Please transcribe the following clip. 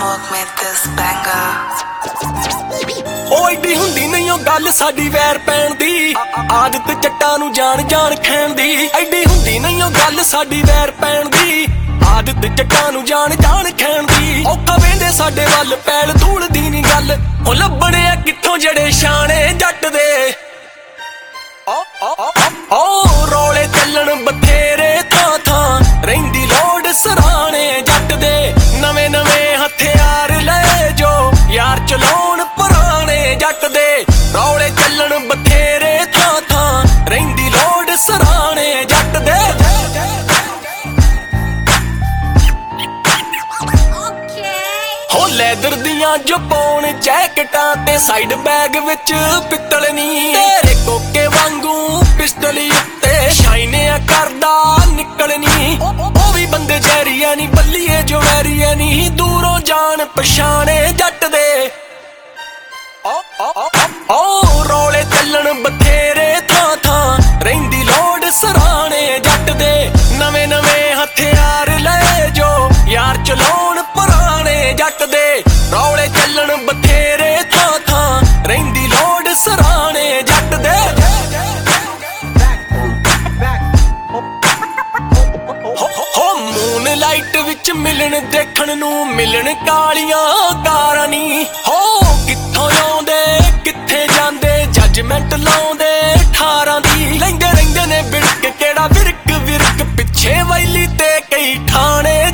Smoke made this banger. ਉਹ ਏਡੀ ਹੁੰਦੀ ਨਹੀਂ ਉਹ ਗੱਲ ਸਾਡੀ ਵੈਰ ਪੈਣ ਦੀ, ਆਦਤ ਚੱਟਾਂ ਨੂੰ ਜਾਣ ਜਾਣ ਖੈਣ ਦੀ। ਐਡੀ ਹੁੰਦੀ ਨਹੀਂ ਉਹ ਗੱਲ ਸਾਡੀ ਵੈਰ ਪੈਣ ਦੀ, ਆਦਤ ਚੱਟਾਂ ਨੂੰ ਜਾਣ ਜਾਣ ਖੈਣ ਦੀ। ਔਖਾ ਵੇਂਦੇ ਸਾਡੇ ਵੱਲ ਪੈਲ ਧੂਲ ਦੀ ਨੀ ਗੱਲ, ਉਹ ਲੱਭਣੇ ਆ ਕਿੱਥੋਂ ਜਿਹੜੇ ਸ਼ਾਨੇ ਜੱਟ ਦੇ। ਓ ਰੋਲੇ ਚੱਲਣ ਬਥੇਰੇ ਥਾਂ ਥਾਂ, ਰਹਿੰਦੀ ਲੋੜ ਸਰਾਣੇ ਜੱਟ ਦੇ। ਨਵੇਂ ਨਵੇਂ ਹਥਿਆਰ ਲਏ ਜੋ ਯਾਰ ਚਲਾਉਣ ਪੁਰਾਣੇ ਜੱਟ ਦੇ। ਰੌਲੇ ਚੱਲਣ ਬਥੇਰੇ ਥਾਂ ਥਾਂ, ਰਹਿੰਦੀ ਲੋੜ ਸਰਾਣੇ ਜੱਟ ਦੇ। ਹੋ ਲੈਦਰ ਦੀਆਂ ਜੋ ਪਾਉਣ ਜੈਕਟਾਂ ਤੇ ਸਾਈਡ ਬੈਗ ਵਿੱਚ ਪਿੱਤਲ ਨੀ, ਤੇਰੇ ਕੋਕੇ ਵਾਂਗੂ ਪਿਸਟਲੀ ਉੱਤੇ ਸ਼ਾਈਨਿਆ ਕਰਦਾ ਨਿਕਲਣੀ। ਉਹ ਵੀ ਬੰਦੇ ਜੈਰੀਆ ਨੀ, ਬੱਲੀਏ ਜੋ ਵੈਰੀਆ ਨੀ, ਦੂਰੋਂ ਜਾਣ ਪਛਾਣੇ ਜੱਟ ਦੇ। ਓ ਰੌਲੇ ਚੱਲਣ ਬਥੇਰੇ ਥਾਂ ਥਾਂ, ਰਹਿੰਦੀ ਲੋੜ ਸਰਾਣੇ ਜੱਟ ਦੇ। ਨਵੇਂ ਨਵੇਂ ਹਥਿਆਰ ਲਏ ਜੋ ਯਾਰ ਚਲਾਉਣ ਪੁਰਾਣੇ ਜੱਟ ਦੇ। ਰੌਲੇ ਚੱਲਣ ਬਥੇਰੇ ਥਾਂ ਥਾਂ, ਰਹਿੰਦੀ ਲੋੜ ਸਰਾਣੇ ਜੱਟ ਦੇ। ਹੋ ਮੂਨ ਲਾਈਟ ਵਿੱਚ ਮਿਲਣ ਦੇਖਣ ਨੂੰ ਮਿਲਣ ਕਾਲੀਆਂ ਕਾਰਾਂ ਨੀ। ਹੋ ਕਿੱਥੋਂ ਆਉਂਦੇ ਕਿੱਥੇ ਜਾਂਦੇ, ਜੱਜਮੈਂਟ ਲਾਉਂਦੇ 18 ਦੀ। ਲੈਂਦੇ ਰਹਿੰਦੇ ਨੇ ਬਿੜਕ ਕਿਹੜਾ ਵਿਰਕ ਵਿਰਕ, ਪਿੱਛੇ ਵੈਲੀ ਤੇ ਕਈ ਠਾਣੇ